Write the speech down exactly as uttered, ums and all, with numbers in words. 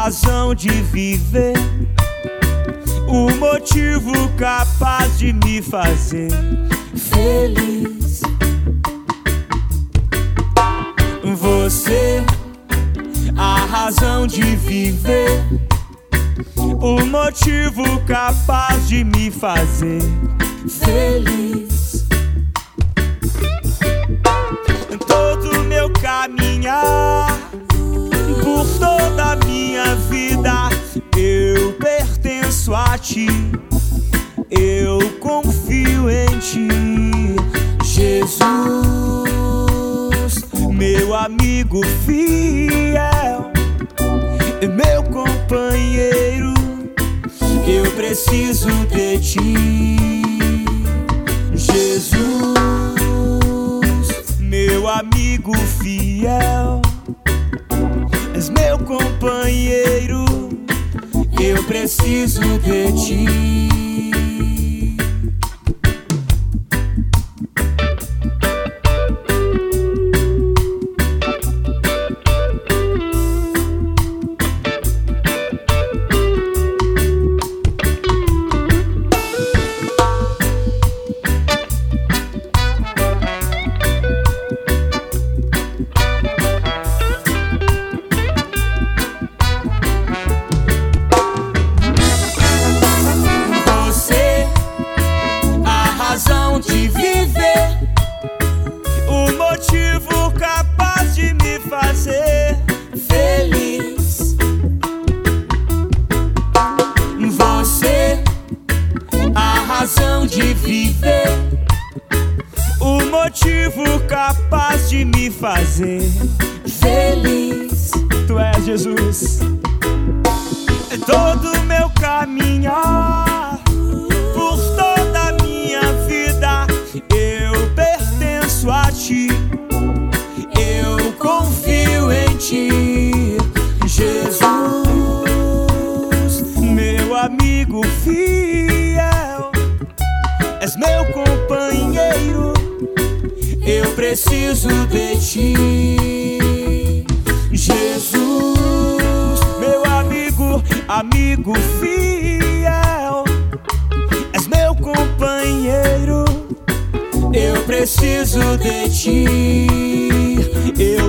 razão de viver, o motivo capaz de me fazer feliz. Você, a razão de viver, o motivo capaz de me fazer feliz. Todo meu caminhar, por toda a minha vida, eu pertenço a ti, eu confio em ti, Jesus, meu amigo fiel, meu companheiro, eu preciso de ti, Jesus, meu amigo fiel, és meu companheiro, eu preciso de ti. De viver, o motivo capaz de me fazer feliz. Você, a razão de viver, o motivo capaz de me fazer feliz. Tu és Jesus. Todo meu caminhar, por toda a minha vida, eu pertenço a ti, eu confio em ti, Jesus, meu amigo fiel, és meu companheiro, eu preciso de ti, Jesus, meu amigo, amigo fiel, és meu companheiro, eu preciso de ti, eu